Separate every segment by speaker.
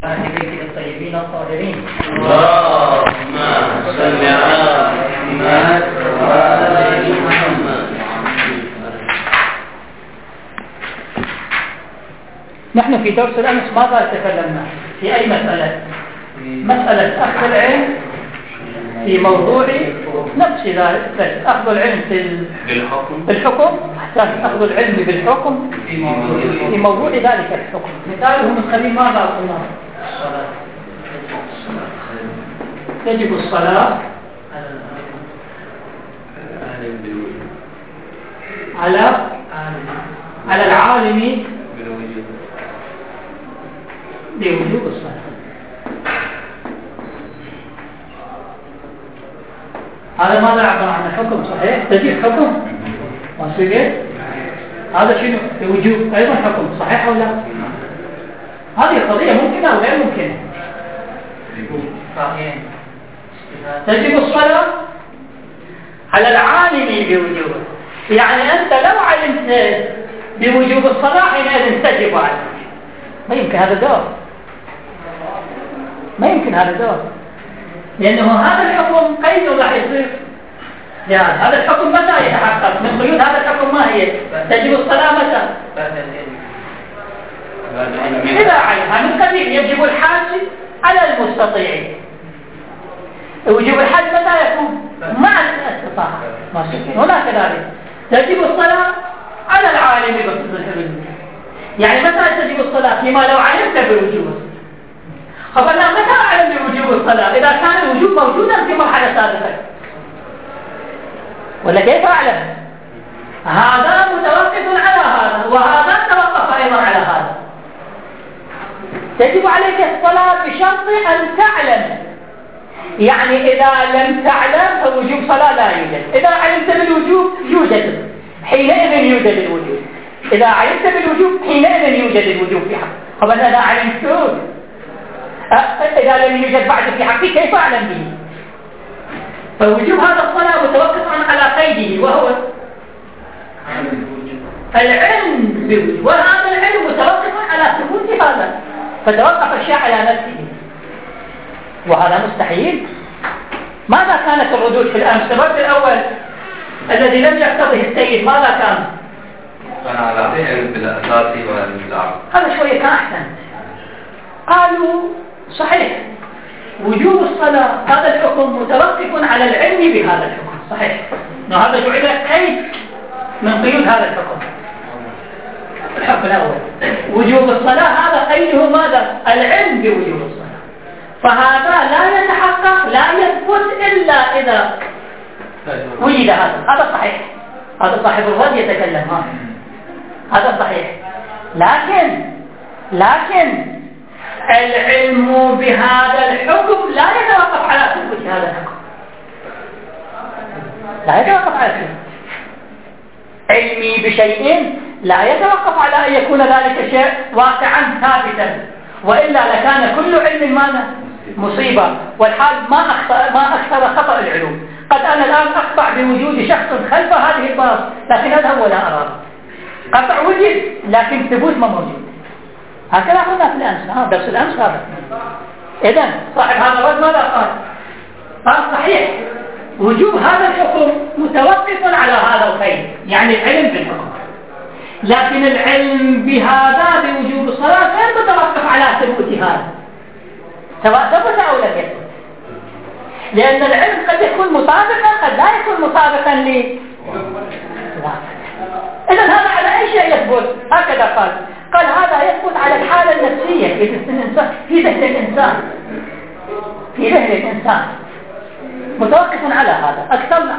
Speaker 1: أهل بيته الطيبين الطاهرين.
Speaker 2: اللهم صل على محمد وآل محمد.
Speaker 1: نحن في درس الأمس ماذا تكلمنا؟ في أي مسألة؟ مسألة أخذ العلم في موضوع نفس ذلك، أخذ العلم بالحكم، أحسن أخذ العلم بالحكم في موضوع ذلك الحكم. مثاله من قبيل ماذا قلنا؟ تجب الصلاة على العالم بوجوب الصلاة. هذا ماذا عبر عن الحكم؟ صحيح؟ تجب حكم وصيغة. هذا شنو؟ بوجوب أيضا حكم، صحيح ولا لا؟ هذه قضية ممكنة أو غير ممكنة؟ تجب الصلاة على العالم بوجوبه، يعني أنت لو علمت بوجوب الصلاة حينئذ تجب عليك. ما يمكن هذا دور، ما يمكن هذا دور، لأنه هذا الحكم قيد راح يصير. يعني هذا الحكم متى يتحقق؟ من قيود هذا الحكم ما هي؟ تجب الصلاة متى؟ إذا علمها من قبيل يجب الحج على المستطيع. وجوب الحج متى يكون؟ مع الاستطاعة. هنا كذلك تجب الصلاة على العالم بالحدود. يعني متى تجب الصلاة؟ فيما لو علمت بوجوب الصلاة. خبرنا متى أعلم بوجوب الصلاة؟ إذا كان الوجوب موجودا في مرحلة سابقة، ولا كيف أعلم؟ هذا متوقف على هذا، وهذا توقف أيضا على هذا. تجب عليك الصلاة بشرط أن تعلم، يعني إذا لم تعلم فوجوب صلاة لا يوجد. إذا علمت بالوجوب يوجد، حينئذ يوجد الوجوب. إذا علمت بالوجوب حينئذ يوجد الوجوب في حق. خبرنا أنا علمت، إذا لم يوجد بعد في حقي كيف أعلم به؟ فوجوب هذا الصلاة متوقف على قيده، وهو العلم بوجوب، وهذا العلم متوقف على ثبوت هذا، فتوقف الشيء على نفسه، وهذا مستحيل. ماذا كانت الردود في الأمس؟ الرد الأول الذي لم يقتضه السيد ماذا كان؟
Speaker 2: كان على علم بالأساس والعرض.
Speaker 1: هذا شوية كان أحسن. قالوا صحيح وجوب الصلاة هذا الحكم متوقف على العلم بهذا الحكم، صحيح، هذا جعل قيد من قيود هذا الحكم. الحكم الأول وجوب الصلاة هذا قيده ماذا؟ العلم بوجوب الصلاة، فهذا لا يتحقق لا يثبت إلا إذا وجد هذا صحيح. هذا صاحب الرد يتكلم، هذا صحيح، لكن العلم بهذا الحكم لا يتوقف على ثبوت هذا الحكم، لا يتوقف على ثبوت. علمي بشيء لا يتوقف على أن يكون ذلك شيء واقعا ثابتا، وإلا لكان كل علم ماذا؟ مصيبة. والحال ما أكثر خطأ العلوم. قد أنا الآن أقطع بوجود شخص خلف هذه الباص، لكن أذهب ولا أراه. قطع وجد لكن ثبوت ما موجود. هكذا قلنا في الأمس، درس الأمس هذا. إذن صاحب هذا الرد ماذا قال؟ صحيح وجوب هذا الحكم متوقف على هذا القيد، يعني العلم بالحكم، لكن العلم بهذا بوجوب الصلاة غير متوقف على ثبوت هذا، سواء ثبت أو لم يثبت، لأن العلم قد يكون مطابقا قد لا يكون مطابقا إذن هذا على أي شيء يثبت؟ هكذا قال هذا يثبت على الحالة النفسية في ذهن الإنسان، متوقف على هذا أكثر.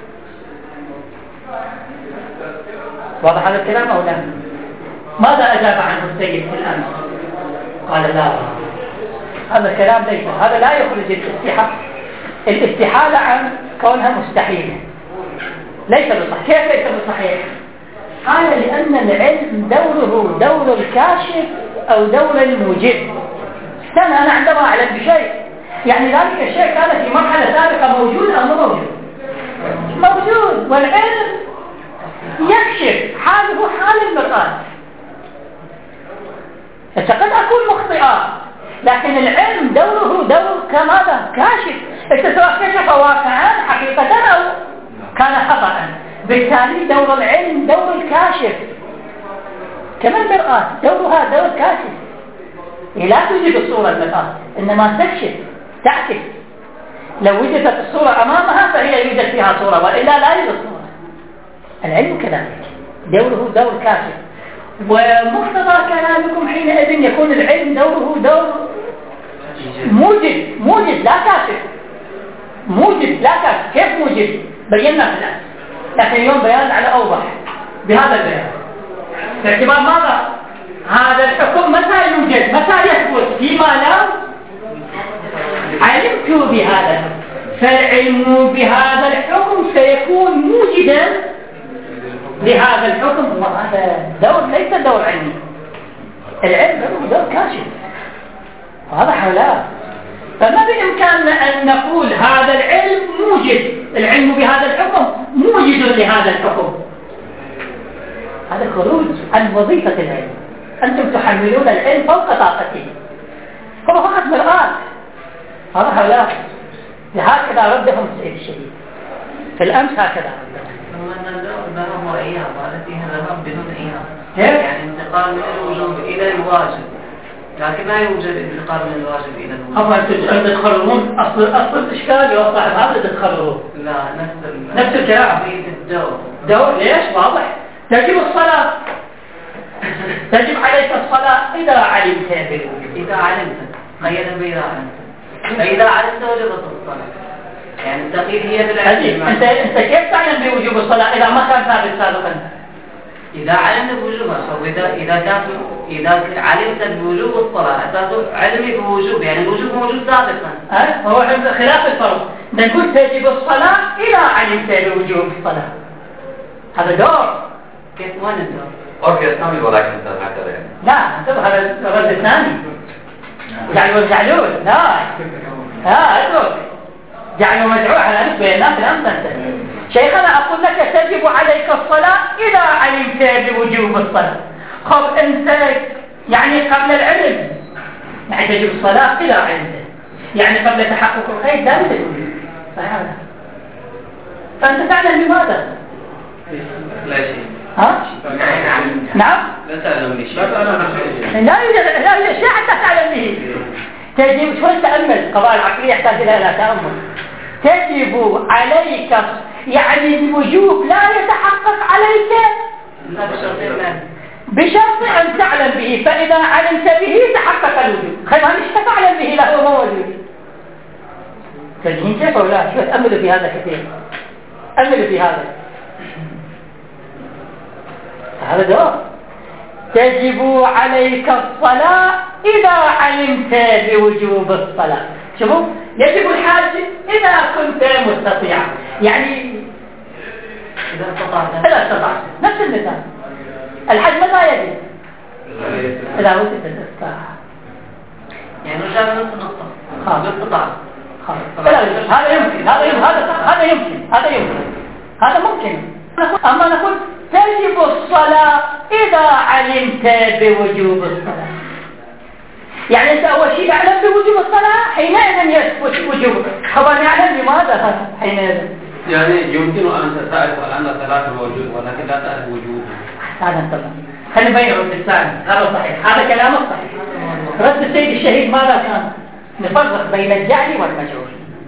Speaker 1: واضح هذا الكلام أو لا؟ ماذا أجاب عنه السيد في الأمس؟ قال لا، هذا الكلام ليس، هذا لا يخرج الاستحالة عن كونها مستحيلة، ليس بصحيح. كيف ليس بصحيح؟ قال لأن العلم دوره دور الكاشف أو دور الموجب. أنا عندما أعلم بشيء يعني ذلك الشيء كان في مرحلة سابقة موجود أو مو موجود؟ موجود، والعلم يكشف حاله حال المرآة. قد أكون مخطئة لكن العلم دوره دور كماذا؟ كاشف. سواء كشف واقعا حقيقة أو كان خطأ، بالتالي دور العلم دور الكاشف كما المرآة دورها دور كاشف. لا توجد الصورة المرآة، إنما تكشف تعكس. لو وجدت الصورة أمامها فهي يوجد فيها صورة، وإلا لا يوجد صورة. العلم كذلك دوره دور كاشف. ومقتضى كلامكم حينئذ يكون العلم دوره دور موجد لا كاشف. موجد لا كاشف. كيف موجد؟ بينا في الآن، لكن اليوم بيان على أوضح بهذا البيان. باعتبار ماذا؟ هذا الحكم متى يوجد؟ متى يثبت؟ فيما لو علمت بهذا، فالعلم بهذا الحكم سيكون موجدا لهذا الحكم، وهذا دور ليس دور علمي. العلم دور كاشف، وهذا حولاه. فما بإمكاننا أن نقول هذا العلم موجد، العلم بهذا الحكم موجد لهذا الحكم. هذا خروج عن وظيفة العلم. أنتم تحملون العلم فوق طاقته، هو فقط مرآة. هذا حولاه. هكذا ردهم السيد الشهيد في الأمس، هكذا
Speaker 2: ذهب وإياب، هذا فيها ذهب بدون إياب، يعني انتقال من الوجوب إلى الواجب، لكن لا يوجد انتقال من الواجب إلى الوجوب.
Speaker 1: أنتم تتخرجون أصل الإشكال يا صاحب هذا تتخرجون.
Speaker 2: لا
Speaker 1: نفس الكلام. دور ليش؟ واضح. تجب الصلاة، تجب عليك الصلاة إذا علمت بالوجوب.
Speaker 2: إذا علمت قيدا بإذا علمت، فإذا علمت وجبت الصلاة، يعني التقييد هي بالعلم.
Speaker 1: أنت كيف تعلم بوجوب الصلاة إذا ما كان ثابت سابقا؟
Speaker 2: إذا علمت بوجوبها، إذا علمت بوجوب الصلاة أساس علمي بوجوب، يعني الوجوب موجود سابقا.
Speaker 1: هو خلاف الفرض. نقول تجب الصلاة إذا علمت بوجوب الصلاة، هذا دور.
Speaker 2: كيف وين الدور؟
Speaker 3: اوكي ثاني ولكن هكذا يعني.
Speaker 1: لا انتبه، هذا الرد الثاني. جعلوا لا اترك جعلوا مدعو على نسبة الناس الأمثل. شيخنا أقول لك تجب عليك الصلاة إذا علمت بوجوب الصلاة. خب أنت يعني قبل العلم، يعني تجب الصلاة إذا علمت، يعني قبل تحقق الخير لا يوجد. فأنت تعلم بماذا؟
Speaker 2: لا شيء.
Speaker 1: ها؟ نعم؟
Speaker 2: لا تعلم بشيء.
Speaker 1: لا يوجد شيء حتى تعلم به. تجب شوي تأمل، قضايا العقلية يحتاج إلى تأمل. تجب عليك يعني الوجوب لا يتحقق عليك بشرط أن تعلم به، فإذا علمت به تحقق الوجوب. خير مش تعلم به لا هو موجود. تجهين كيف ولا شو تأملوا في هذا كثير، أملوا في هذا. هذا دور. تجب عليك الصلاة إذا علمت بوجوب الصلاة. شوفوا، يجب الحاج إذا كنت مستطيعا، يعني إذا استطعت. نفس المثال، الحج متى يجب؟ إذا وجدت الاستطاعة،
Speaker 2: يعني رجال نصف نصف باستطاعة.
Speaker 1: هذا يمكن، هذا ممكن. أما نقول تجب الصلاة إذا علمت بوجوب الصلاة، يعني أنت أول شيء تعلم بوجوب الصلاة، حينئذ يثبت وجوبك. طبعا يعلم لماذا حينئذ؟
Speaker 3: يعني يمكن أن تعرف أن الصلاة موجود ولكن لا تعرف وجوده.
Speaker 1: هذا طبعا. خلينا نبين رد الثاني، هذا صحيح، هذا كلامك صحيح. رد السيد الشهيد ماذا كان؟ نفرق بين الجعل والمجعول.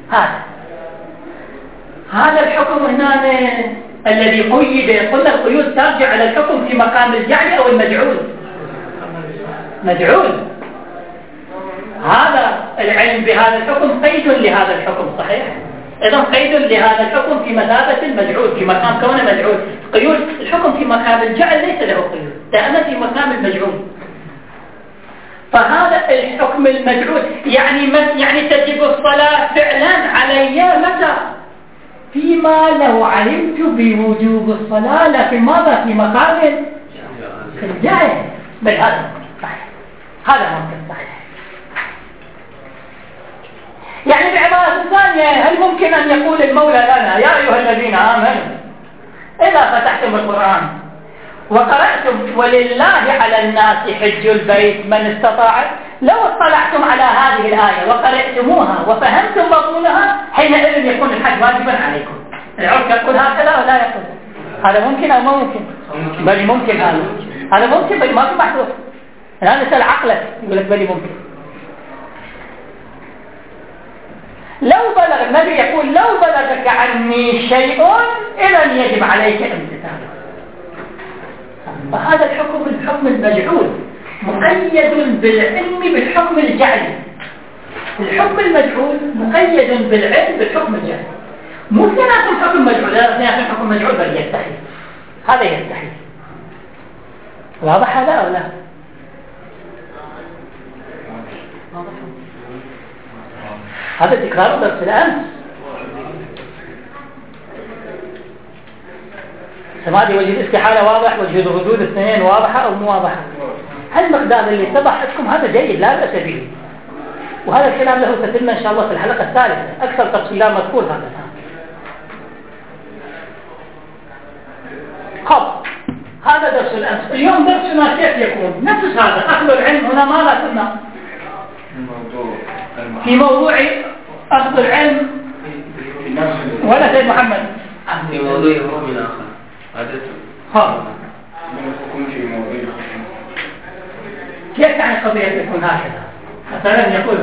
Speaker 1: هذا الحكم هنا الذي قيد، قلنا القيود ترجع على الحكم في مقام الجعل أو المجعول. مجعول. هذا العلم بهذا الحكم قيد لهذا الحكم، صحيح؟ إذن قيد لهذا الحكم في مثابة المجعول، في مقام كونه مجعول. قيود الحكم في مقام الجعل ليس له قيود، دائما في مقام المجعول. فهذا الحكم المجعول يعني تجب الصلاة فعلا علي متى؟ فيما لو علمت بوجوب الصلاة، لكن ماذا في مقام الجعل؟ بل هذا صحيح، هذا ممكن صحيح. يعني بعبارة ثانية، هل ممكن أن يقول المولى لنا يا أيها الذين آمنوا إذا فتحتم القرآن وقرأتم ولله على الناس حج البيت من استطاع، لو اطلعتم على هذه الآية وقرأتموها وفهمتم مضمونها حينئذ يكون الحج واجبا عليكم. العرف يقول هكذا ولا يقول؟ هذا ممكن أو ما ممكن؟ بل ممكن. هذا ممكن بل ما في محذور. الآن نسأل عقلك يقول لك بل ممكن. لو بلغ النبي يقول لو بلغك عني شيء إذا يجب عليك امتثاله. فهذا الحكم المجعول مقيد بالعلم بالحكم الجعلي. الحكم المجعول مقيد بالعلم بالحكم الجعلي. مو اثنيناتهم حكم مجعول، لا اثنيناتهم حكم مجعول بل يستحيل. هذا يستحيل. واضح هذا أو لا؟ هذا تكرار درس الأمس. سمادي وجه الاستحالة واضح، وجه الردود اثنين واضحة أو مو واضحة؟ هالمقدار اللي اتضح لكم هذا جيد لا بأس به، وهذا الكلام له تتم إن شاء الله في الحلقة الثالثة أكثر تفصيلا مذكور هذا. خب هذا درس الأمس. اليوم درسنا كيف يكون؟ نفس هذا أخذ العلم. هنا ماذا كنا في موضوع أخذ العلم ولا سيد محمد
Speaker 3: في موضوع حكم آخر.
Speaker 1: خب كيف يعني قضية يكون هكذا؟ مثلا يقول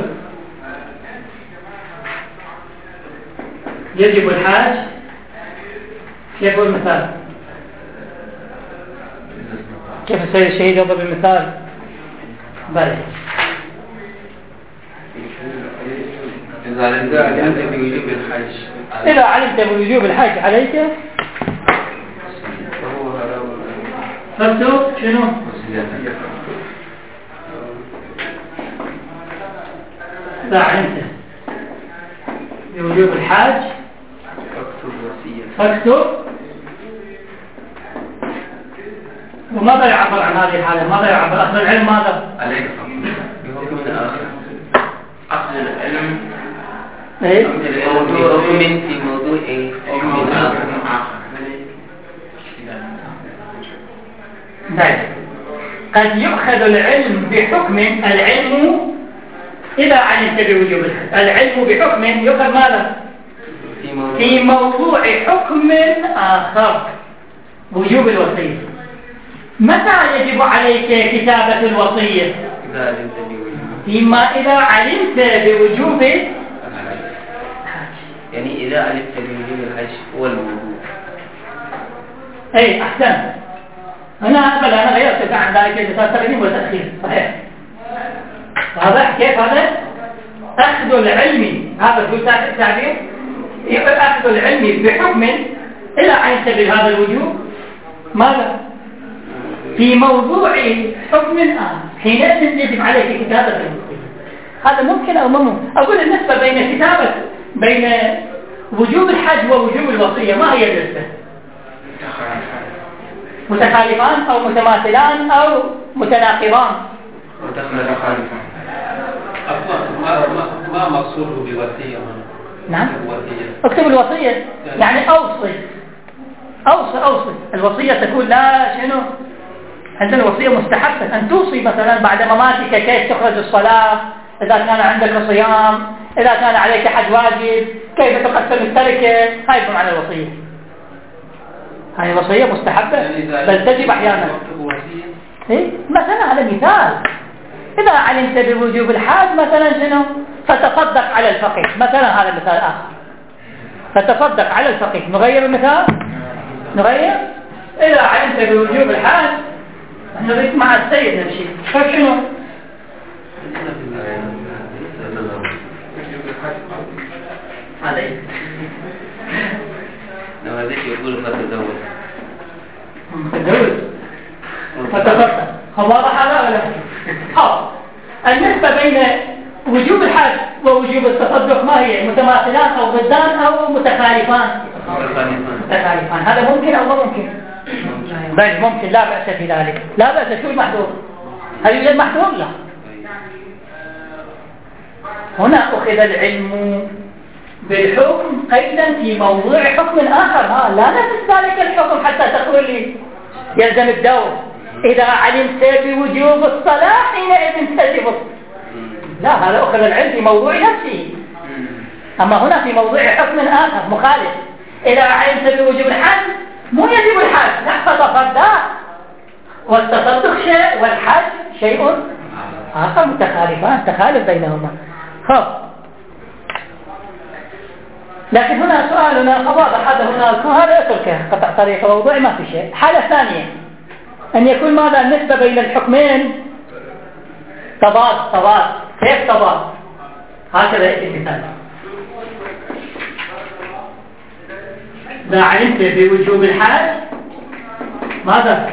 Speaker 1: يجب الحاج، كيف هو المثال؟ كيف السيد الشهيد يضرب المثال؟ بلى إذا علمت بوجوب الحج عليك فاكتب شنو؟ إذا علمت بوجوب الحج فاكتب. وماذا يعبر عن هذه الحالة؟ ماذا يعبر؟ أخذ العلم ماذا؟ عليك بحكم آخر. أخذ العلم إيه؟ حكم في موضوع إيه؟ حكم آخر. طيب قد يؤخذ العلم بحكم العلم إذا علمت بوجوب الحج. العلم بحكم يؤخذ ماذا؟ في موضوع حكم آخر وجوب الوصية. متى يجب عليك كتابة الوصية؟ فيما إذا علمت بوجوب الحج.
Speaker 3: يعني إذا علمت بوجوب الحج هو الوجوب.
Speaker 1: أي أحسن. أنا غيرت عن ذلك المثال تقديم وتأخير. صحيح. واضح كيف هذا؟ أخذ العلم، هذا هو التعبير. أخذ العلم بحكم إذا علمت بهذا الوجوب ماذا؟ في موضوع حكم آخر حينئذ يجب عليك كتابة الوصية. هذا ممكن أو ممكن؟ أقول النسبة بين وجوب الحج ووجوب الوصية ما هي النسبة؟ متخالفان أو متماثلان أو متناقضان؟
Speaker 3: متخالفان. ما مقصوده بوصية؟
Speaker 1: نعم اكتب الوصية يعني أوصي. الوصية تكون لا شنو؟ عندنا الوصية مستحبة أن توصي مثلا بعد مماتك كيف تخرج الصلاة، إذا كان عندك صيام، إذا كان عليك حج واجب، كيف تقسم التركة. هاي معنى الوصية. هاي الوصية مستحبة بل تجب أحيانا. إيه؟ مثلا على مثال إذا علمت بوجوب الحاج مثلا شنو؟ فتصدق على الفقير مثلا. هذا مثال آخر. فتصدق على الفقير. نغير المثال؟ نغير. إذا علمت بوجوب الحاج نريد مع السيد نمشي. فشنو؟ هذا
Speaker 3: هذا يقول فتزوج.
Speaker 1: فتصدق. واضح هذا ولا؟ النسبة بين وجوب الحج ووجوب التصدق ما هي؟ متماثلان أو ضدان أو متخالفان؟ متخالفان. هذا ممكن أو ما ممكن؟ بل ممكن لا بأس في ذلك. لا بأس. شو المحذور؟ هل يوجد محذور؟ لا. هنا أخذ العلم بالحكم قيدا في موضوع حكم آخر. لا نفس ذلك الحكم حتى تقول لي يلزم الدور. إذا علمت بوجوب الصلاة حينئذ تجب لا، هذا أخذ العلم في موضوع نفسه، أما هنا في موضوع حكم آخر مخالف. إذا علمت بوجوب الحج مو يجب الحج، لا، فتصدق، والتصدق شيء والحج شيء آخر، متخالفان، تخالف بينهما. لكن هنا سؤالنا واضح، هذا هنا هذا اتركه، قطع طريق موضوعي ما في شيء. حالة ثانية أن يكون ماذا النسبة بين الحكمين تضاد. كيف تضاد؟ هكذا يأتي مثال: إذا علمت بوجوب الحج ماذا؟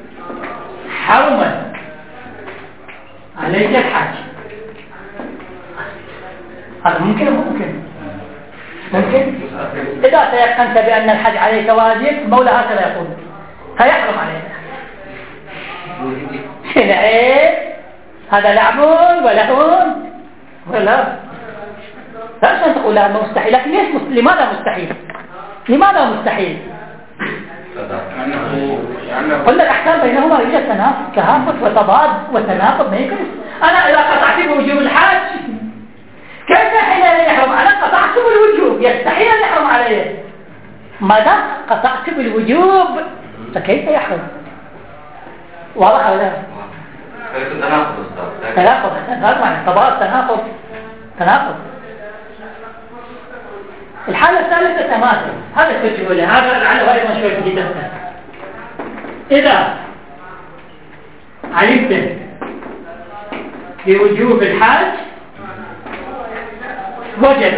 Speaker 1: حرما عليك الحج. هذا ممكن أو ممكن؟ ممكن. إذا تيقنت بأن الحج عليك واجب، المولى هكذا يقول فيحرم عليك. هنا إيه؟ هذا لعب ولهو ولا لا عشان تقول هذا مستحيل. لكن ليش لماذا مستحيل؟ لماذا مستحيل؟ قلنا الأحكام بينهما يوجد تهافت وتضاد وتناقض. ما يمكن أنا إذا قطعت بوجوب الحج كيف حين يحرم على قطعت بالوجوب؟ يستحيل أن يحرم عليه. ما دام قطعت بالوجوب فكيف يحرم؟ واضح ولا لا؟ تناقض. هذا معنى تضاد، تناقض. الحالة الثالثة تماثل. هذا التجربة هذا لعله أيضا شوي جدا. إذا علمت بوجوب الحج وجب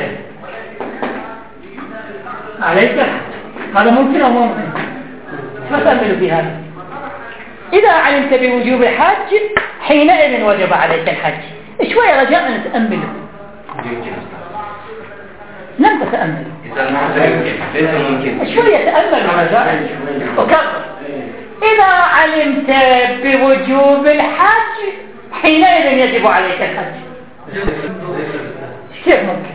Speaker 1: عليك الحج، هذا ممكن أو ممكن؟ ما تأمل في هذا؟ إذا علمت بوجوب الحج حينئذ وجب عليك الحج. شوية رجاء نتأمله. لم تتأمل شوية، تأمل رجاء وكرر. إذا علمت بوجوب الحج حينئذ يجب عليك الحج. كيف ممكن؟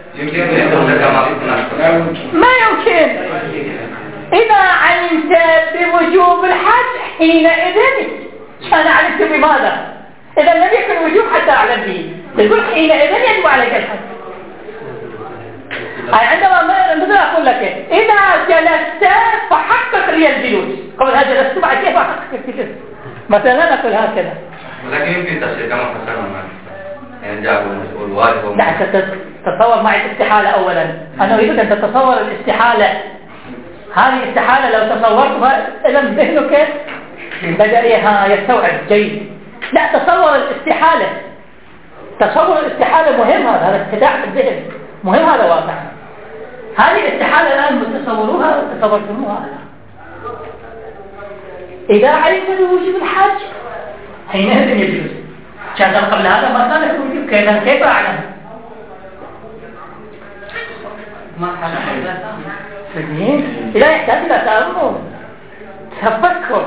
Speaker 1: ما يمكن. إذا علمت بوجوب الحج حينئذ، أنا علمت بماذا؟ إذا لم يكن وجوب حتى أعلم به، تقول حينئذ يجب عليك الحج. عندما مثل أقول لك إذا جلست فحقق لي الجلوس، قبل هذا جلست بعد كيف أحقق الجلوس مثلا، أقول هكذا.
Speaker 3: ولكن يمكن تفسير كما فسرنا يعني جابوا الواجب.
Speaker 1: لا، تتصور معي الاستحالة أولا. أنا أريد أن تتصور الاستحالة. هذه الاستحالة لو تصورتها إذا ذهنك بدأ يستوعب جيد. لا، تصور الاستحالة. تصور الاستحالة مهم، هذا استدعاء الذهن مهم، هذا واقع. هذه الاستحالة الآن تصوروها تصورتموها. إذا علمت بوجوب الحج حينئذ يجوز. كان قبل هذا ما كان يوجب، كيف أعلم؟
Speaker 2: ما كان
Speaker 1: إذا يحتاج إلى تأمل تفكر.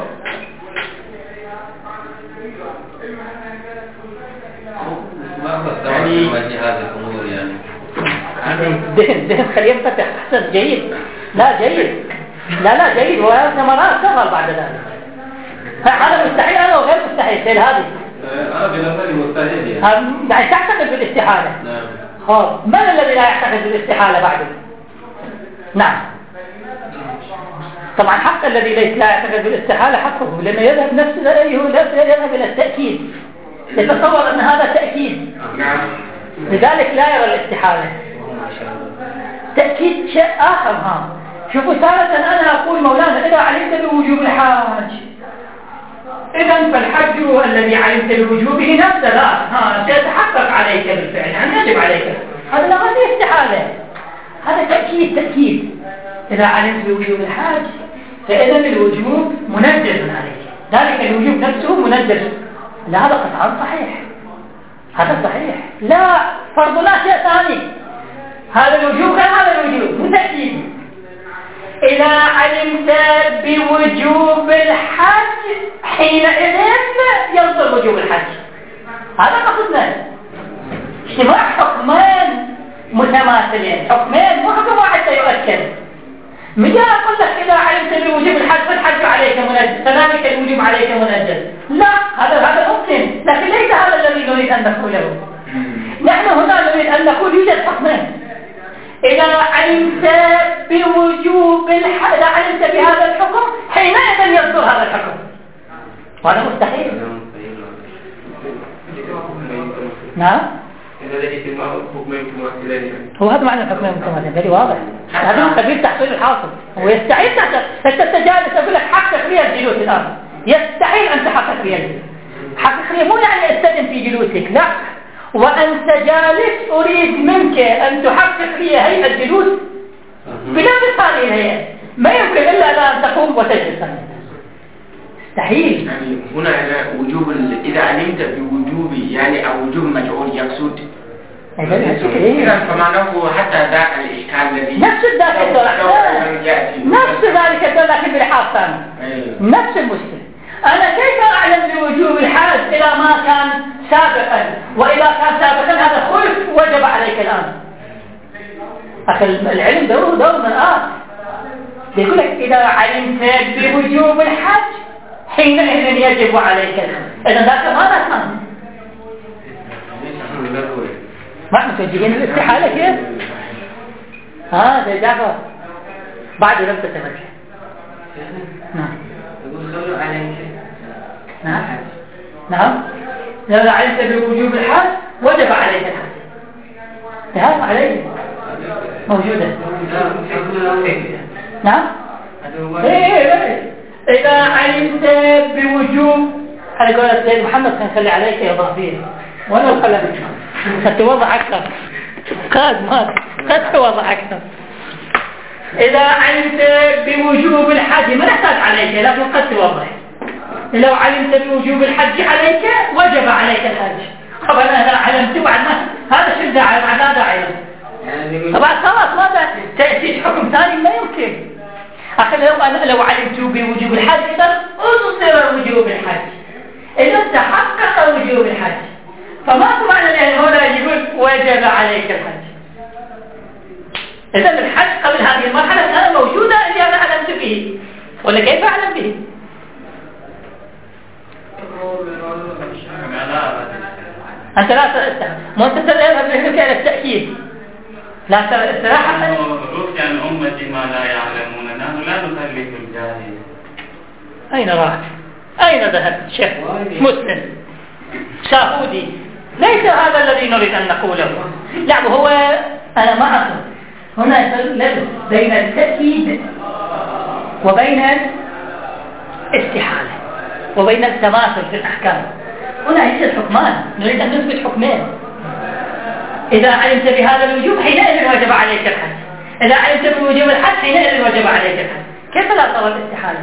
Speaker 3: يعني هذه الأمور يعني
Speaker 1: دهن خليه ينفتح. أحسن، جيد. لا جيد، لا جيد، وهذا ثمرات تظهر بعد ذلك. هذا مستحيل، هذا وغير مستحيل. سيل هذه
Speaker 3: بالنسبة مستحيل يعني
Speaker 1: تعتقد بالاستحالة.
Speaker 3: نعم.
Speaker 1: من الذي لا يعتقد بالاستحالة بعده؟ نعم، طبعا حق الذي لا يعتقد بالاستحالة حقه، لأنه يذهب نفسه يذهب إلى التأكيد، يتصور أن هذا تأكيد، لذلك لا يرى الاستحالة. تأكيد شيء آخر. شوفوا ثالثا أنا أقول مولانا إذا علمت بوجوب الحج، إذن فالحج الذي علمت بوجوبه نفسه سيتحقق عليك بالفعل، يعني يجب عليك. هذا لا غير استحالة، هذا تأكيد. إذا علمت بوجوب الحج فإذن الوجوب منزل عليك، ذلك الوجوب نفسه منزل. لا، هذا قطعا صحيح، هذا صحيح. لا، فرض لا شيء ثاني. هذا الوجوب كان هذا الوجوب متأكيد. إذا علمت بوجوب الحج حينئذ ينصر وجوب الحج. هذا قصدنا، اجتماع حكمين متماثلين، حكمين مو حكم واحد سيؤكد. مجا أقول لك إذا علمت بوجوب الحج فالحج عليك منزل، فذلك الوجوب عليك منزل. لا، هذا ممكن، لكن ليس هذا الذي نريد أن نقوله. نحن هنا نريد أن نقول يوجد حكمين. إذا علمت بوجوب إذا علمت بهذا الحكم حينئذ يصدر هذا الحكم، وهذا مستحيل. نعم، هو هذا معنى الحكم المتماثلين، very واضح. هذا من قبيل تحصيل الحاصل، ويستحيل أنت تجالس أقول لك حقق لي الجلوس الآن، يستحيل أن تحقق لي الجلوس. حقق لي مو يعني استدم في جلوسك، لا، وأنت جالس أريد منك أن تحقق لي هيئة الجلوس بنفس هذه الهيئة، ما يمكن إلا أن تقوم وتجلس. مستحيل.
Speaker 4: يعني هنا وجوب إذا علمت بوجوب يعني أو وجوب مجعول يقصد. إذا فمعناه حتى ذاك الإشكال الذي
Speaker 1: نفس ذاك الدولار، نفس ذلك الدولار لكن بلحاظ ثاني، نفس المشكلة. أنا كيف أعلم بوجوب الحاج إذا ما كان سابقا، وإذا كان سابقا هذا خلف وجب عليك الآن. أخي العلم دور مرآة، يقول لك إذا علمت بوجوب الحج حينئذ يجب عليك الحج. إذا ذاك ماذا كان؟ ما متوجهين الاستحالة كيف؟ زي جعفر بعد لم تتوجه. نعم. نعم. لو علمت بوجوب الحج وجب عليك الحج. هذا عليه موجودة. نعم. إذا علمت بوجوب، أنا قلت سيد محمد كان خلي عليك يا ضعفير، وأنا القلم قد توضع أكثر، قد توضع أكثر. إذا علمت بوجوب الحج ما نحتاج عليك، لكن قد توضح. لو علمت بوجوب الحج عليك وجب عليك الحج. طبعا أنا علمت بعد ما هذا شو داعي، بعد لا داعي طبعا خلاص ماذا تأتي حكم ثاني ما يمكن. أخي لو علمت بوجوب الحج إذا أصدر وجوب الحج، إذا تحقق وجوب الحج، فما معنى لأن هنا يقول وجب عليك الحج. إذا الحج قبل هذه المرحلة كان موجودة اللي أنا علمت به، ولا كيف أعلم به؟ أنت لا تستحق، ما أنت تذهب بحكمك على التأكيد، لا استراحة.
Speaker 3: رفع عن أمتي ما لا يعلمون، نحن لا نكلف الجاهل.
Speaker 1: أين راح؟ أين ذهب شيخ مسلم شاهودي؟ ليس هذا الذي نريد أن نقوله. لا، وهو أنا معكم هنا لبس بين التأكيد وبين الاستحالة وبين التماثل في الأحكام. هنا يوجد حكمان، نريد أن نثبت حكمين. إذا علمت بهذا الوجوب حينئذ وجب عليك الحج، إذا علمت بوجوب الحج حينئذ وجب عليك الحج. كيف لا ترى الاستحالة؟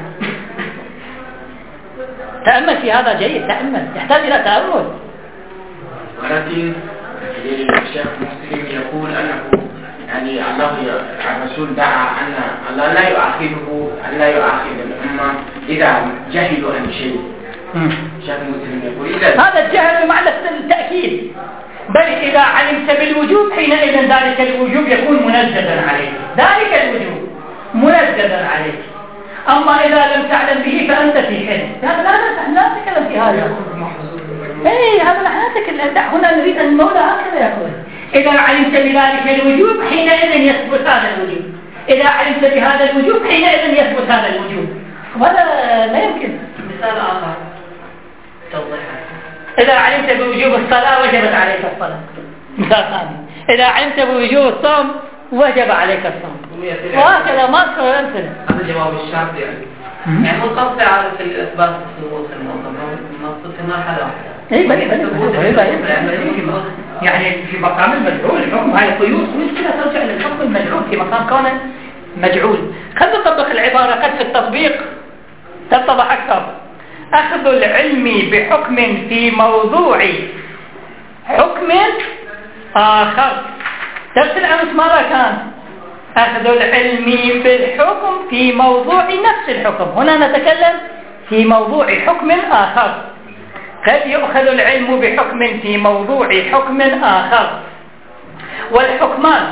Speaker 1: تأمل في هذا جيد، تأمل، يحتاج إلى تأمل.
Speaker 4: ولكن الشيخ مسلم يقول أنه يعني الرسول دعا أن الله لا يؤاخذ الأمة إذا جهلوا عن شيء. الشيخ مسلم يقول
Speaker 1: هذا الجهل بمعنى التأكيد، بل إذا علمت بالوجوب حينئذ ذلك الوجوب يكون منزلا عليك، ذلك الوجوب منزلا عليك. أما إذا لم تعلم به فأنت في حلم. لا نتكلم في هذا. هذا نحن نتكلم. هنا نريد أن المولى هكذا يقول إذا علمت بذلك الوجوب حينئذ يثبت هذا الوجوب، إذا علمت بهذا الوجوب حينئذ يثبت هذا الوجوب. وهذا لا يمكن.
Speaker 2: مثال آخر توضيحه،
Speaker 1: إذا علمت بوجوب الصلاة وجبت عليك الصلاة. مثال ثاني، إذا علمت بوجوب الصوم وجب عليك الصوم. وهكذا ما تكون أمثلة.
Speaker 2: هذا جواب الشرط يعني منقطع على الإثبات الثبوت المقصود في مرحلة واحدة.
Speaker 1: يعني في مقام المجعول الحكم هاي قيود مشكلة ترجع للحكم المجعول في مقام كونه مجعول. خلنا نطبق العبارة قد في التطبيق تتضح أكثر. أخذ العلم بحكم في موضوع حكم آخر. درس الأمس ماذا كان؟ أخذ العلم بالحكم في موضوع نفس الحكم. هنا نتكلم في موضوع حكم آخر. قد يؤخذ العلم بحكم في موضوع حكم آخر، والحكمان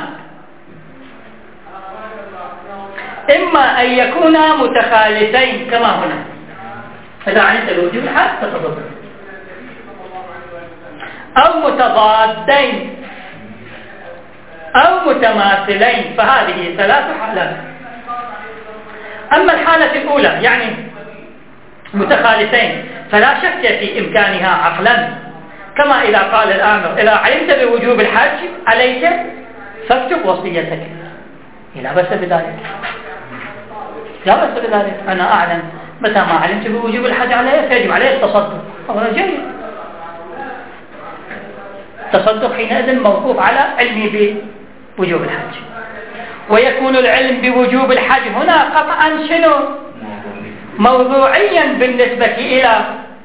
Speaker 1: إما أن يكونا متخالفين كما هنا، إذا علمت بوجوب الحد تتضاد، أو متضادين متماثلين، فهذه 3 حالات. أما الحالة الأولى يعني متخالفين فلا شك في إمكانها عقلا، كما إذا قال الآمر إذا علمت بوجوب الحج عليك فاكتب وصيتك، لا بأس بذلك، لا بأس بذلك، أنا أعلم متى ما علمت بوجوب الحج علي فيجب علي التصدق، هذا جيد. التصدق حينئذ موقوف على علمي بوجوب الحج، ويكون العلم بوجوب الحج هنا قطعا شنو؟ موضوعيا بالنسبة إلى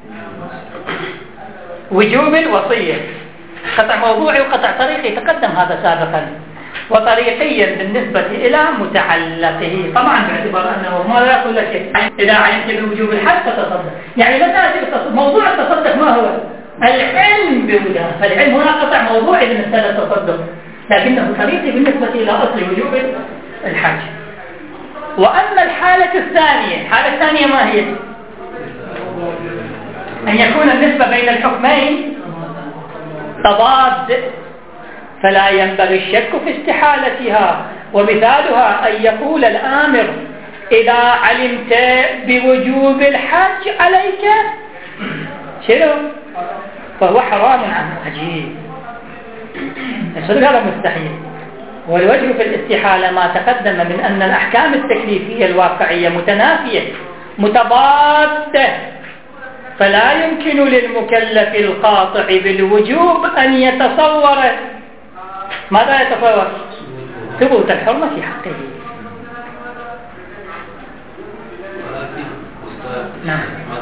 Speaker 1: وجوب الوصية، قطع موضوعي وقطع طريقي، تقدم هذا سابقا، وطريقيا بالنسبة إلى متعلقه، طبعا باعتبار أنه ما لا يقول لك إذا علمت بوجوب الحج فتصدق، يعني متى موضوع التصدق ما هو؟ العلم بوجوبه، فالعلم هنا قطع موضوعي بالنسبة للتصدق، لكنه طريقي بالنسبة إلى أصل وجوب الحج. وأما الحالة الثانية، الحالة الثانية ما هي؟ أن يكون النسبة بين الحكمين تضاد، فلا ينبغي الشك في استحالتها، ومثالها أن يقول الآمر إذا علمت بوجوب الحج عليك شنو؟ فهو حرام عنه، عجيب، هذا مستحيل. والوجه في الاستحالة ما تقدم من أن الأحكام التكليفية الواقعية متنافية متضادة، فلا يمكن للمكلف القاطع بالوجوب أن يتصور ماذا يتصور؟ ثبوت الحرمة في حقه. نعم.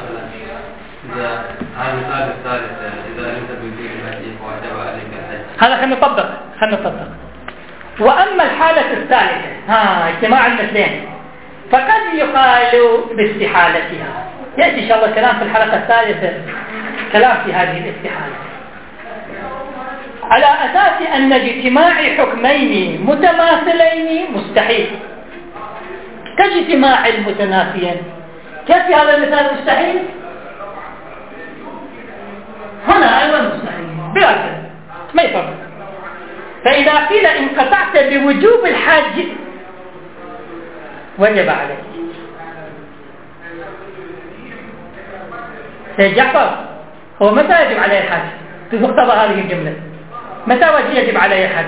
Speaker 1: هذا خلينا نطبق. وأما الحالة الثالثة اجتماع المثلين فقد يقال باستحالتها، يأتي إن شاء الله كلام في الحلقة الثالثة، كلام في هذه الاستحالة، على أساس أن اجتماع حكمين متماثلين مستحيل كاجتماع المتنافيين. كيف في هذا المثال مستحيل؟ هنا أيضا مستحيل بلا شك، ما يفرق. فإذا قيل إن قطعت بوجوب الحج وجب عليك، سيد جعفر هو متى يجب عليه الحج؟ في مقتضى هذه الجملة متى يجب عليه الحج؟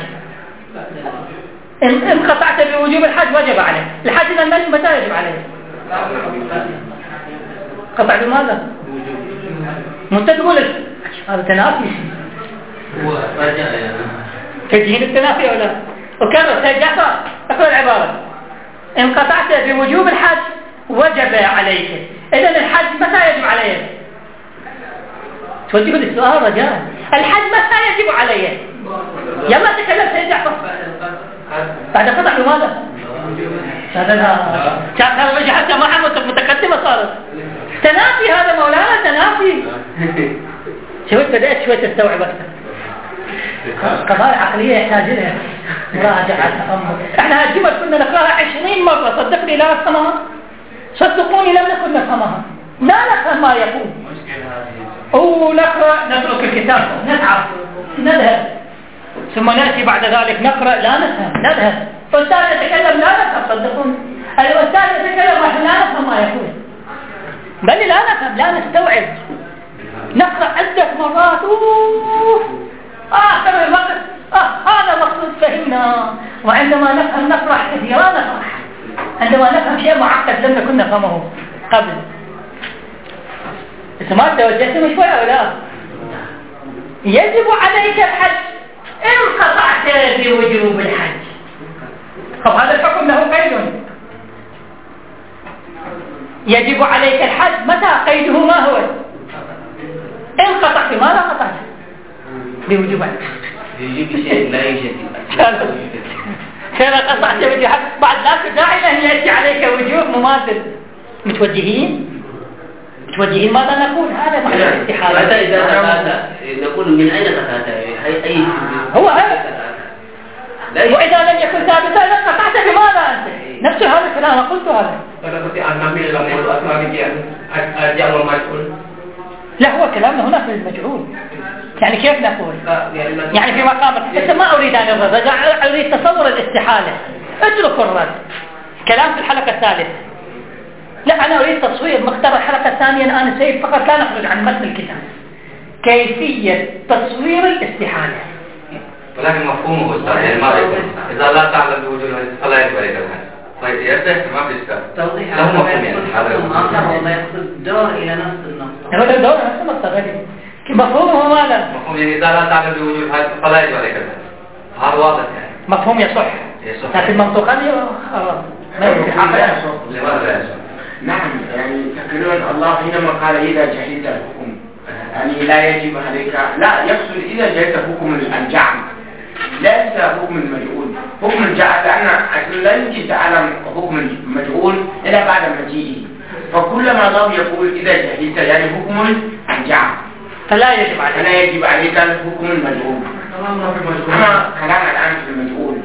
Speaker 1: إن قطعت بوجوب الحج وجب عليه الحج، إذا متى يجب عليه؟ قطع بماذا؟ متى تقول هذا تنافي، تجهيل التنافي ولا؟ وكرر سيد جعفر اقرأ العبارة إن قطعت بوجوب الحج وجب عليك، إذن الحج متى يجب عليه؟ تودي كل السؤال رجال، الحج متى يجب عليه؟ يلا تكلم سيد جعفر بعد قطع بماذا؟ هذا رجع حتى معها متقدمة صارت تنافي، هذا مولانا تنافي. بدأت شوي تستوعب أكثر، قضايا عقلية يحتاج لها مراجعة تأمل. احنا هالجمل كنا نقراها 20 مرة، صدقني لا نفهمها، صدقوني لم نكن نفهمها، لا نفهم ما يقول، ونقرأ نترك الكتاب نتعب نذهب، ثم نأتي بعد ذلك نقرأ لا نفهم نذهب، الأستاذ يتكلم لا نفهم، صدقوني الأستاذ يتكلم ونحن لا نفهم ما يقول، بل لا نفهم لا نستوعب، نقرأ عدة مرات آخر الوقت هذا مقصود فهمنا، وعندما نفهم نفرح كثيرا، نفرح عندما نفهم شيء معقد لم نكن نفهمه قبل. ما توجهتم شوي أو لا؟ يجب عليك الحج إن قطعت بوجوب الحج. طب هذا الحكم له قيد، يجب عليك الحج متى؟ قيده ما هو؟ إن قطعت ماذا قطعت؟ بوجوب الحج.
Speaker 4: يجب شيء لا يوجد.
Speaker 1: فإذا قطعت بوجوب الحج بعد ذلك داعي أن يأتي عليك وجوب مماثل. متوجهين ماذا نقول؟ هذا معنى الاستحالة.
Speaker 4: ماذا إذا قطعت نقول من أين قطعت؟ أي
Speaker 1: هو هذا. وإذا لم يكن ثابتا قطعت بماذا أنت؟ نفس هذا الكلام أنا قلت هذا. لا هو كلامنا هنا في المجهول، يعني كيف نقول؟ يعني في مقام بس ما أريد أن أرد، أريد تصور الاستحالة. اتركوا الرد، كلام في الحلقة الثالثة. لا، أنا أريد تصوير مقتضى الحلقة الثانية الآن سيد فقط، لا نخرج عن متن الكتاب. كيفية تصوير الاستحالة.
Speaker 5: ولكن مفهومه أستاذ يعني ما إذا لا تعلم بوجود فلا يجب عليك الحج. طيب يرتاح ما في إشكال.
Speaker 2: توضيح
Speaker 5: له مفهوم يعني هذا
Speaker 2: آخر والله يقصد دور إلى نفس النقطة.
Speaker 1: هذا دور نفس النقطة غالي. مفهومه ماذا؟
Speaker 5: مفهوم يعني إذا لا تعلم بوجود فلا يجب عليك الحج. هذا واضح يعني.
Speaker 1: مفهوم يصح. لكن منطقا خلاص ما يمكن حقيقة.
Speaker 5: لماذا لا يصح؟
Speaker 4: نعم، يعني تقريبا الله حينما قال إذا جهلت الحكم يعني لا يجب عليك، لا يقصد إذا جهلت حكم الجعل ليس حكم المجهول. حكم الجعل لأن لا يمكن تعلم حكم المجهول إلا بعد مجيئه، فكلما ضم يقول إذا جهلت يعني حكم الجعل
Speaker 1: فلا يجب
Speaker 4: عليك الحكم المجهول. أما كلام الآن في المجهول،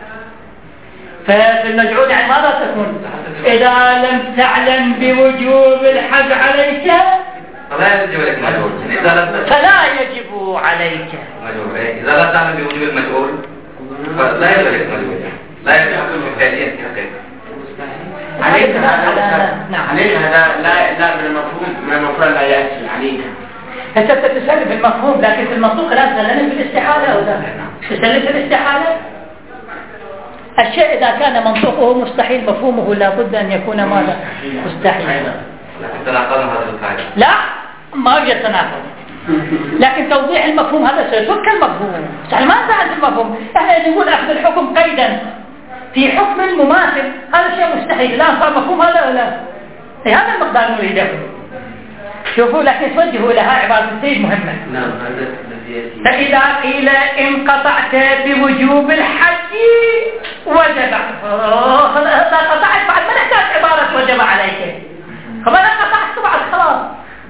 Speaker 1: ففي المجعول يعني ماذا تكون؟ إذا لم تعلم بوجوب الحج عليك
Speaker 5: فلا يجب عليك مجهول.
Speaker 1: فلا يجب عليك
Speaker 5: مجهول. إذا لا تعلم بوجوب المجهول فلا يجب عليك مجهول. لا يجب عليك فعليا في حقيقة.
Speaker 4: عليك هذا لا من المفروض لا يأتي عليك.
Speaker 1: أنت تتسلم في المفهوم، لكن في المنطوق لا تسلم في الاستحالة أو لا تسلم في الاستحالة. الشيء إذا كان منطوقه مستحيل مفهومه لابد أن يكون ماذا؟ مستحيل.
Speaker 5: لكن تناقضنا هذا القاعدة.
Speaker 1: لا، ما يوجد تناقض. لكن توضيح المفهوم هذا سيترك المفهوم. يعني ما زعل المفهوم. احنا نقول أخذ الحكم قيدا في حكم مماثل، هذا شيء مستحيل. الآن صار مفهوم هذا ولا؟ هذا المقدار نريده. شوفوا، لكن توجهوا لها عبارتين مهمة.
Speaker 5: نعم، هذا الذي
Speaker 1: فإذا قيل إن قطعت بوجوب الحج وجب، لا قطعت بعد ما نحتاج عبارة وجب عليك، فما لا قطعت بعد خلاص.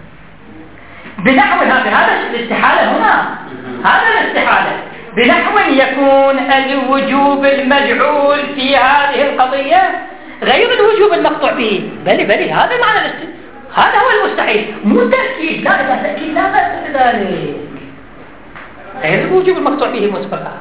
Speaker 1: بنحو هذا الاستحالة هنا، هذا الاستحالة بنحو يكون الوجوب المجعول في هذه القضية غير الوجوب المقطوع به. بلي هذا معنى هذا هو المستحيل، مو تأكيد. لا، إذا تأكيد لا بأس بذلك، غير الوجوب المقطوع به مسبقا.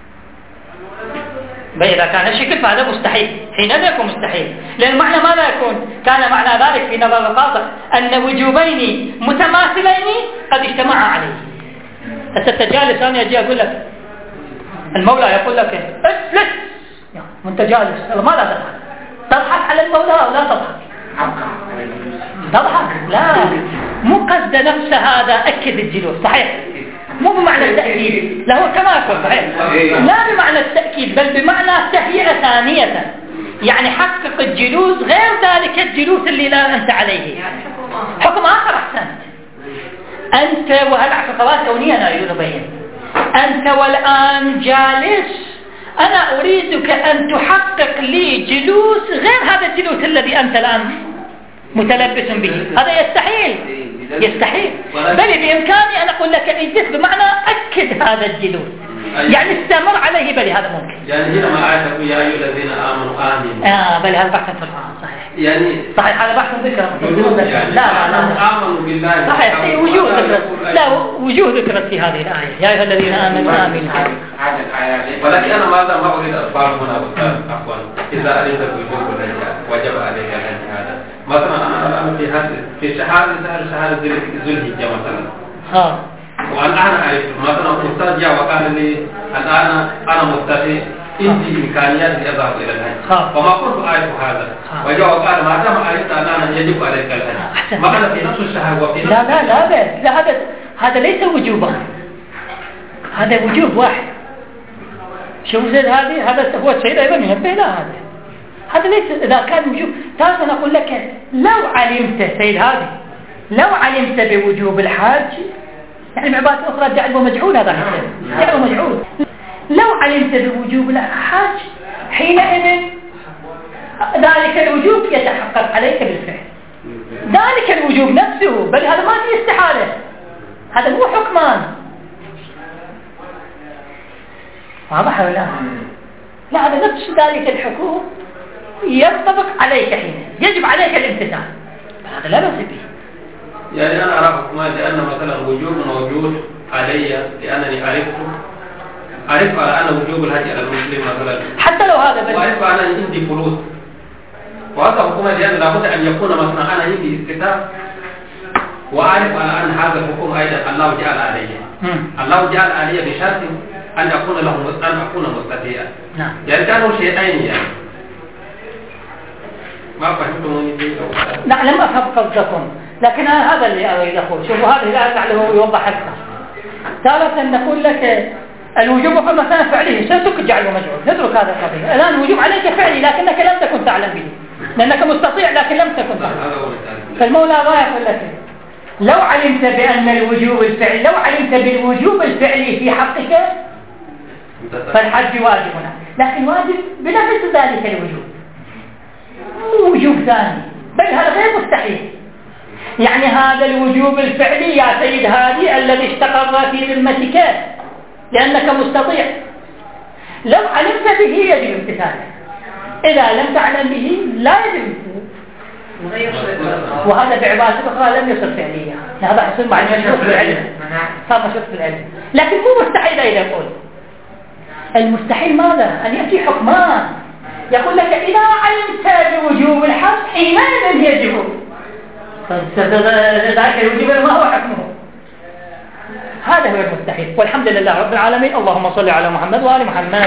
Speaker 1: إذا كان الشكل فهذا مستحيل، حينما يكون مستحيل، لأن معنى ماذا يكون؟ كان معنى ذلك في نظر القاطع أن وجوبين متماثلين قد اجتمعا عليه. التجالس أنا يجي أقول لك المولى يقول لك اجلس وانت جالس، ماذا تضحك على المولى أو لا تضحك؟ تضحك؟ لا، مو قصد نفس هذا أكد الجلوس صحيح، مو بمعنى التأكيد، له تماثل صحيح، لا بمعنى التأكيد بل بمعنى تهيئة ثانية، يعني حقق الجلوس غير ذلك الجلوس اللي لا أنت عليه. حكم آخر أحسنت، أنت وهل اعتقادات كونية أنا أريد أبين، أنت والآن جالس، أنا أريدك أن تحقق لي جلوس غير هذا الجلوس الذي أنت الآن متلبس به. هذا يستحيل بل بإمكاني أن أقول لك اجلس بمعنى أكد هذا الجلوس، يعني استمر عليه. بل هذا ممكن.
Speaker 3: يعني هنا ما آية يا أيها الذين آمنوا آمنوا.
Speaker 1: بل هذا بحث في القرآن صحيح.
Speaker 3: يعني
Speaker 1: صحيح هذا بحث ذكر. لا
Speaker 3: آمنوا بالله.
Speaker 1: صحيح وجوه ذكرت. لا وجوه ذكرت في هذه الآية يا أيها الذين آمنوا آمنوا.
Speaker 3: ولكن أنا ماذا ما أريد أخبار هنا عفوا إذا أريد وجوب وجب عليك هذا مثلا أنا في شهادة ذو الحجة مثلا. وأنا أعرف مثلا أستاذ جاء وقال لي الآن أنا مستطيع عندي إمكانيات لأذهب إلى الحج، فما كنت أعرف هذا، وجاء وقال ما دام عرفت الآن يجب عليك الحج، ما أنا في نفس الشهر وفي نفس
Speaker 1: لا هذا ليس وجوبا، هذا وجوب واحد. شوف زي هذا هو السيد أيضا ينبه لا هذا ليس. إذا كان وجوب تعرف أنا أقول لك لو علمت سيد هذه لو علمت بوجوب الحج، يعني بعبارة أخرى جعله مجعول، هذا جعله مجعول. لو علمت بوجوب الحج حينئذ ذلك الوجوب يتحقق عليك بالفعل، ذلك الوجوب نفسه. بل هذا ما في استحالة، هذا مو حكمان. واضح ولا لا؟ هذا نفس ذلك الحكم ينطبق عليك حين يجب عليك الامتثال، هذا لا بأس به.
Speaker 3: يعني أنا أرى حكمان لأن مثلا وجوب موجود علي لأنني أعرف على أن وجوب الحج على المسلم مثلا،
Speaker 1: حتى لو هذا بس
Speaker 3: وأعرف أنا عندي فلوس، وهذا حكومة لأن لابد أن يكون مثلا أنا عندي استطاعة، وأعرف على أن هذا الحكم أيضا الله جعل علي. الله جعل علي بشرط أن أكون مستطيعا.
Speaker 1: نعم.
Speaker 3: يعني كانوا شيئين يعني. ما فهمتم؟
Speaker 1: لا لم أفهم قصدكم، لكن هذا اللي أريد أقول. شوفوا هذه الآية لعله يوضح أكثر. تارة نقول لك الوجوب مثلا فعلي سيترك جعله مجعول، نترك هذا القضية. الآن الوجوب عليك فعلي لكنك لم تكن تعلم به، لأنك مستطيع لكن لم تكن تعلم. فالمولى الله يقول لك لو علمت بأن الوجوب الفعلي، لو علمت بالوجوب الفعلي في حقك فالحج واجب، لكن واجب بنفس ذلك الوجوب، مو وجوب ثاني، بل هذا غير مستحيل. يعني هذا الوجوب الفعلي يا سيد هادي الذي استقر في ذمتك لأنك مستطيع، لو علمت به يجب امتثاله، إذا لم تعلم به لا يجب. وهذا بعبارة أخرى لم يصل فعليا، هذا حصل مع المشروط في العلم، صار مشروط في العلم، لكن مو مستحيل. إذا يقول المستحيل ماذا؟ أن يأتي حكمان يقول لك إذا علمت بوجوب الحج حينئذ يجب، ذلك الوجوب ما هو حكمه. هذا هو المستحيل. والحمد لله رب العالمين. اللهم صل على محمد وآل محمد.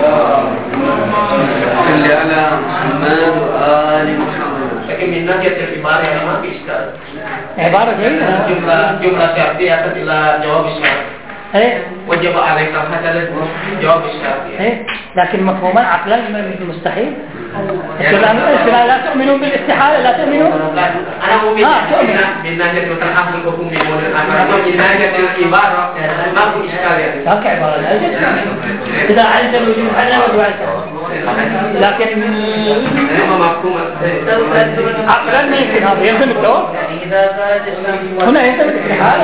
Speaker 5: صل على محمد وآل محمد.
Speaker 2: لكن من ناحية العبارة يعني ما في إشكال.
Speaker 1: عبارة جيدة.
Speaker 2: جملة شرطية إلى جواب الشرط.
Speaker 1: إيه.
Speaker 2: وجب عليك الحج جواب الشرط.
Speaker 1: إيه. لكن مفهوما عقلا مستحيل. لا تؤمنون بالاستحالة، لا تؤمنون.
Speaker 2: أنا مؤمن من ناحية مثلا أخذ الحكم بموت، أما من ناحية العبارة ما في إشكال يعني.
Speaker 1: ذاك عبارة لا يوجد. إذا علمت الوجوب على وجوب، لكن عقلا ما يمكن هذا، يلزم الدور. هنا يلزم الاستحالة.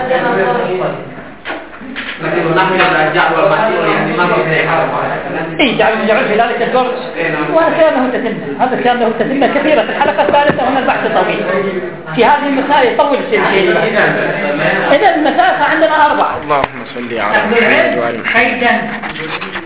Speaker 2: لكن نحن الجعل والمحجور يعني ما في استحالة.
Speaker 1: إيه جعل في ذلك الدور، وهذا كلامه تتمة. هذا كلامه تتمة كثيرة. في الحلقة الثالثة هنا البحث طويل في هذه المسائل، يطول شيء. إذا المسائل عندنا 4.
Speaker 4: اللهم صل على محمد وآل محمد.